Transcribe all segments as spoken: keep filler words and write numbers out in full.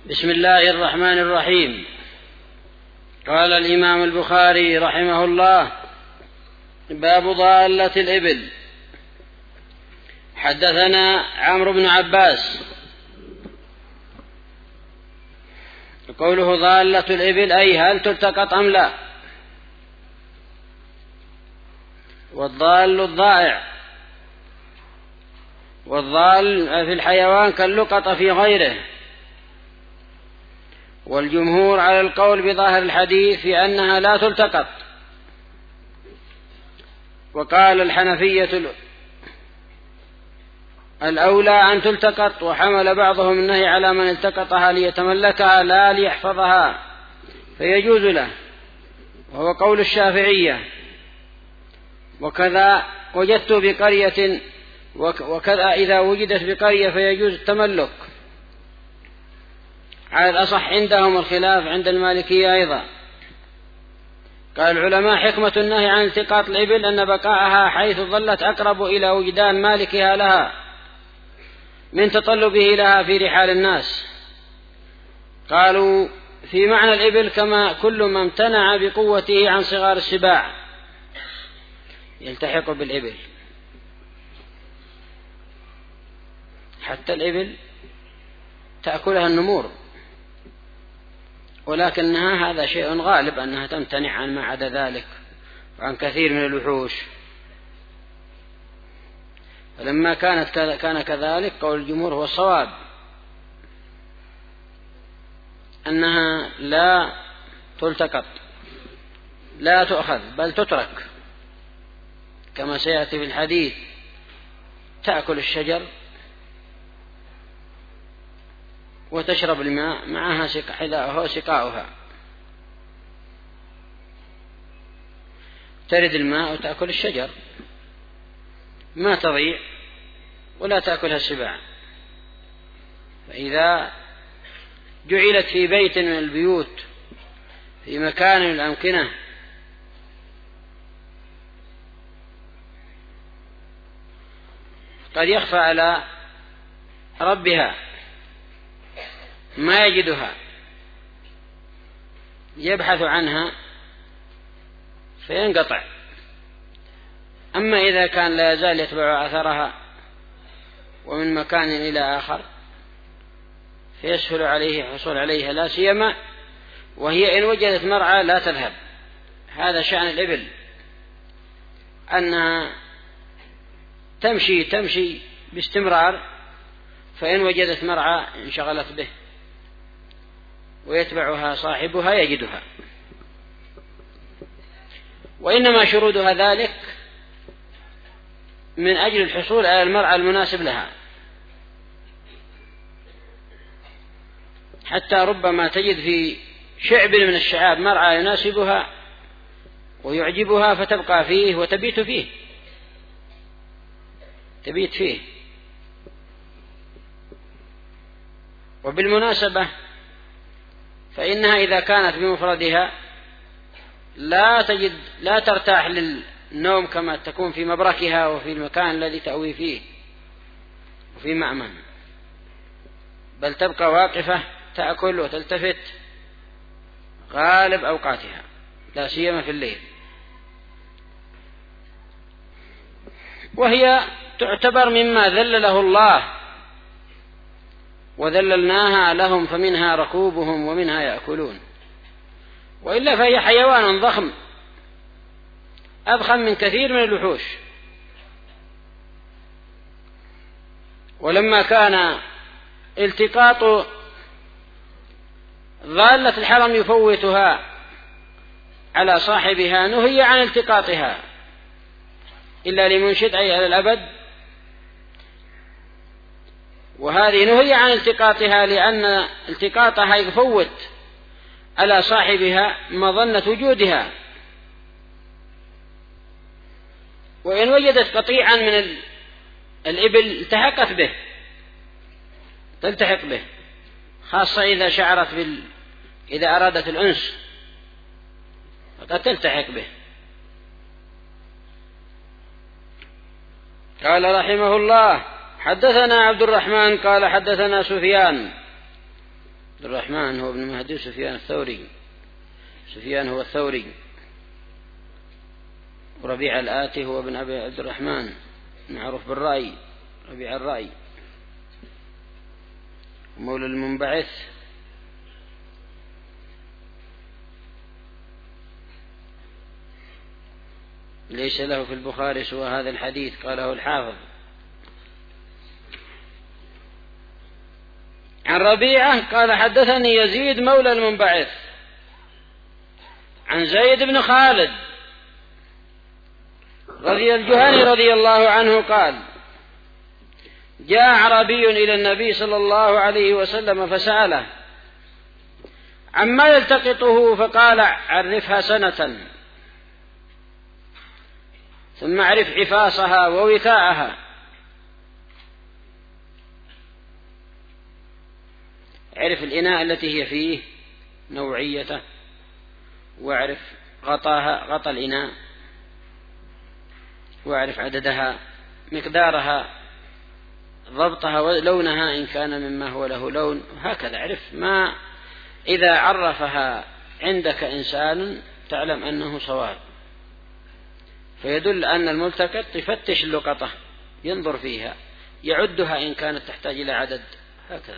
بسم الله الرحمن الرحيم. قال الإمام البخاري رحمه الله: باب ضالة الإبل. حدثنا عمرو بن عباس. قوله ضالة الإبل أي هل تلتقط أم لا، والضال الضائع، والضال في الحيوان كاللقطة في غيره. والجمهور على القول بظاهر الحديث في أنها لا تلتقط. وقال الحنفية الأولى أن تلتقط، وحمل بعضهم النهي على من التقطها ليتملكها لا ليحفظها فيجوز له، وهو قول الشافعية. وكذا وجدت بقرية، وكذا إذا وجدت بقرية فيجوز التملك. على الأصح عندهم، الخلاف عند المالكية أيضا. قال العلماء: حكمة النهي عن التقاط الإبل أن بقاءها حيث ظلت أقرب إلى وجدان مالكها لها من تطلبه لها في رحال الناس. قالوا: في معنى الإبل كما كل ما امتنع بقوته عن صغار السباع يلتحق بالإبل. حتى الإبل تأكلها النمور، ولكنها هذا شيء غالب أنها تمتنع عن ما عدا ذلك وعن كثير من الوحوش. فلما كانت كان كذلك قول الجمهور هو الصواب، أنها لا تلتقط، لا تؤخذ، بل تترك كما سيأتي في الحديث: تأكل الشجر وتشرب الماء معها حذاؤها وسقاؤها، ترد الماء وتأكل الشجر، ما تضيع ولا تأكلها السباع. فإذا جعلت في بيت من البيوت في مكان من الأمكنة قد يخفى على ربها ما يجدها، يبحث عنها فينقطع. أما إذا كان لا يزال يتبع أثرها ومن مكان إلى آخر فيسهل عليه الحصول عليها، لا سيما وهي إن وجدت مرعى لا تذهب. هذا شأن الإبل، أنها تمشي تمشي باستمرار، فإن وجدت مرعى انشغلت به ويتبعها صاحبها يجدها. وإنما شرودها ذلك من أجل الحصول على المرعى المناسب لها، حتى ربما تجد في شعب من الشعاب مرعى يناسبها ويعجبها فتبقى فيه وتبيت فيه تبيت فيه. وبالمناسبة فإنها إذا كانت بمفردها لا تجد لا ترتاح للنوم كما تكون في مبركها وفي المكان الذي تأوي فيه وفي مأمن، بل تبقى واقفة تأكل وتلتفت غالب أوقاتها، لا سيما في الليل. وهي تعتبر مما ذلله الله وذللناها لهم، فمنها ركوبهم ومنها يأكلون. وإلا فهي حيوان ضخم أضخم من كثير من الوحوش. ولما كان التقاط ضالة الحرم يفوتها على صاحبها نهي عن التقاطها إلا لمنشد أي على الأبد، وهذه نهي عن التقاطها لأن التقاطها يفوت على صاحبها مظنة وجودها. وإن وجدت قطيعا من الإبل التحقت به تلتحق به، خاصة إذا شعرت بال... إذا أرادت الأنس فقد تلتحق به. قال رحمه الله: حدثنا عبد الرحمن قال حدثنا سفيان عبد الرحمن هو ابن مهدي سفيان الثوري، سفيان هو الثوري. وربيع الآتي هو ابن أبي عبد الرحمن معروف بالرأي، ربيع الرأي. مولى المنبعث ليس له في البخاري سوى هذا الحديث قاله الحافظ. عن ربيعة قال حدثني يزيد مولى المنبعث عن زيد بن خالد رضي الجهني رضي الله عنه قال جاء أعرابي إلى النبي صلى الله عليه وسلم فسأله عما يلتقطه فقال عرفها سنة ثم اعرف عفاصها ووثاءها. اعرف الإناء التي هي فيه نوعيته، واعرف غطاها غطى الإناء، واعرف عددها مقدارها ضبطها ولونها إن كان مما هو له لون، هكذا اعرف ما إذا عرفها عندك إنسان تعلم أنه صواب، فيدل أن الملتقط يفتش اللقطة ينظر فيها يعدها إن كانت تحتاج إلى عدد هكذا.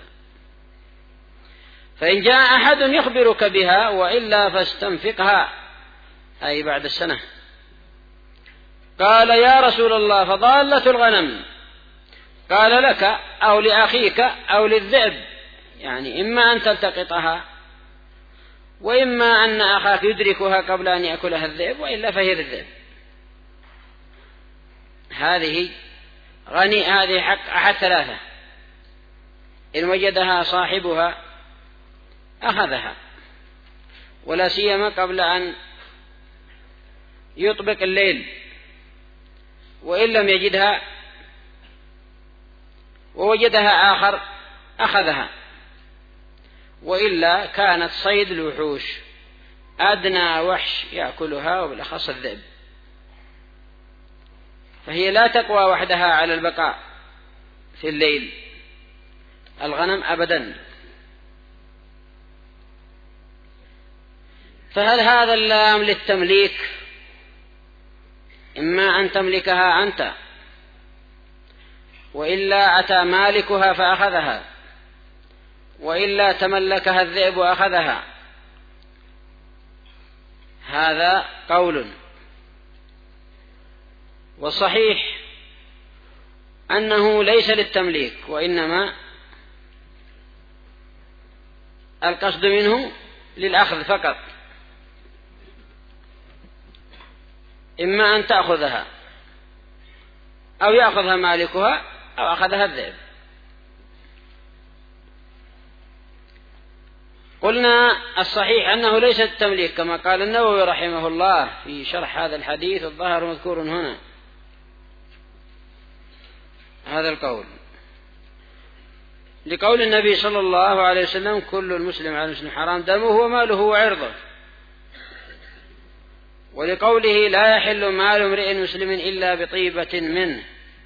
فإن جاء أحد يخبرك بها وإلا فاستنفقها أي بعد السنة. قال يا رسول الله فضالة الغنم، قال لك أو لأخيك أو للذئب، يعني إما أن تلتقطها وإما أن أخاك يدركها قبل أن يأكلها الذئب وإلا فهي للذئب. هذه غني هذه حق أحد ثلاثة، إن وجدها صاحبها أخذها ولا سيما قبل أن يطبق الليل، وإن لم يجدها ووجدها آخر أخذها، وإلا كانت صيد الوحوش أدنى وحش يأكلها وبالأخص الذئب، فهي لا تقوى وحدها على البقاء في الليل الغنم أبدا. فهل هذا اللام للتمليك؟ إما أن تملكها أنت وإلا أتى مالكها فأخذها وإلا تملكها الذئب وأخذها، هذا قول. والصحيح أنه ليس للتمليك، وإنما القصد منه للأخذ فقط، إما أن تأخذها أو يأخذها مالكها أو أخذها الذئب. قلنا الصحيح أنه ليس التمليك كما قال النووي رحمه الله في شرح هذا الحديث، الظاهر مذكور هنا هذا القول، لقول النبي صلى الله عليه وسلم كل المسلم على المسلم حرام دمه وماله وعرضه، ولقوله لا يحل مال امرئ مسلم إلا بطيبة منه.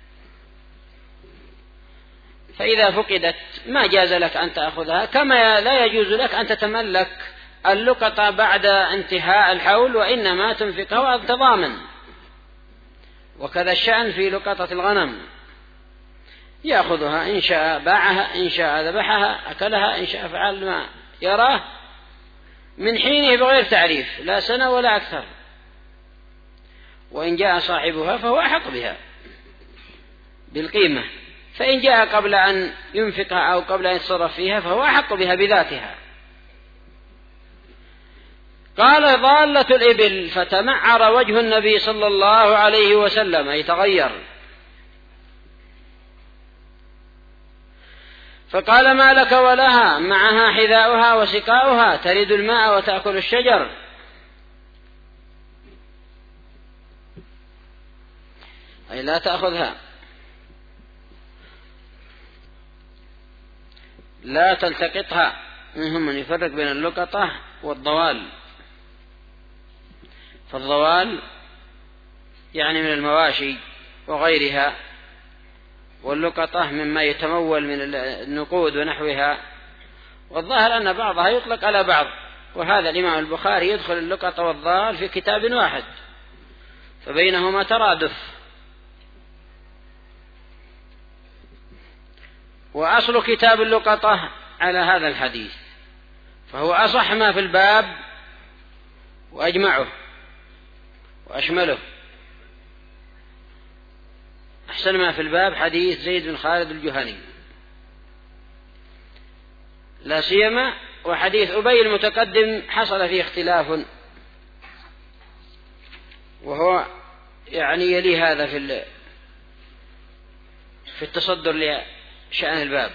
فإذا فقدت ما جاز لك أن تأخذها، كما لا يجوز لك أن تتملك اللقطة بعد انتهاء الحول، وإنما تنفقها وأنت ضامن. وكذا الشأن في لقطة الغنم، يأخذها إن شاء باعها إن شاء ذبحها أكلها إن شاء فعل ما يراه من حينه بغير تعريف لا سنة ولا أكثر، وإن جاء صاحبها فهو أحق بها بالقيمة، فإن جاء قبل أن ينفقها أو قبل أن يتصرف فيها فهو أحق بها بذاتها. قال ضالة الإبل فتمعر وجه النبي صلى الله عليه وسلم أي تغير، فقال ما لك ولها معها حذاؤها وسقاؤها تريد الماء وتأكل الشجر. أي لا تأخذها، لا تلتقطها. منهم من يفرق بين اللقطة والضوال، فالضوال يعني من المواشي وغيرها، واللقطة مما يتمول من النقود ونحوها، والظاهر أن بعضها يطلق على بعض، وهذا الإمام البخاري يدخل اللقط والضال في كتاب واحد، فبينهما ترادف. وأصل كتاب اللقطة على هذا الحديث، فهو أصح ما في الباب وأجمعه وأشمله. أحسن ما في الباب حديث زيد بن خالد الجهني لا سيما، وحديث أبي المتقدم حصل فيه اختلاف، وهو يعني يلي هذا في في التصدر لشأن الباب.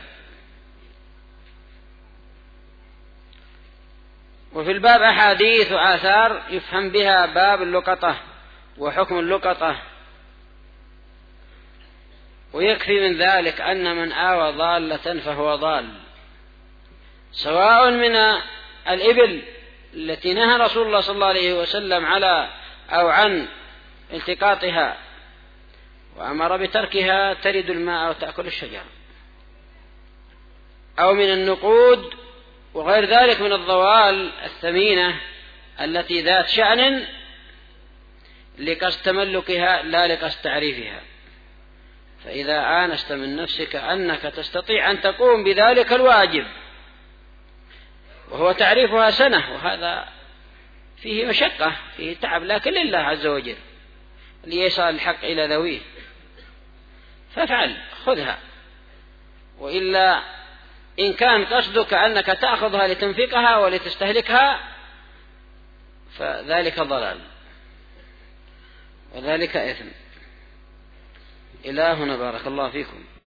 وفي الباب أحاديث وآثار يفهم بها باب اللقطة وحكم اللقطة، ويكفي من ذلك أن من آوى ضالة فهو ضال، سواء من الإبل التي نهى رسول الله صلى الله عليه وسلم على أو عن التقاطها وأمر بتركها ترد الماء وتأكل الشجر، أو من النقود وغير ذلك من الضوال الثمينة التي ذات شأن لقصد تملكها لا لقصد تعريفها. فإذا آنست من نفسك أنك تستطيع أن تقوم بذلك الواجب وهو تعريفها سنة، وهذا فيه مشقة فيه تعب، لكن لله عز وجل ليصل الحق إلى ذويه، فافعل خذها. وإلا إن كان قصدك أنك تأخذها لتنفقها ولتستهلكها فذلك ضلال وذلك إثم. إلهنا بارك الله فيكم.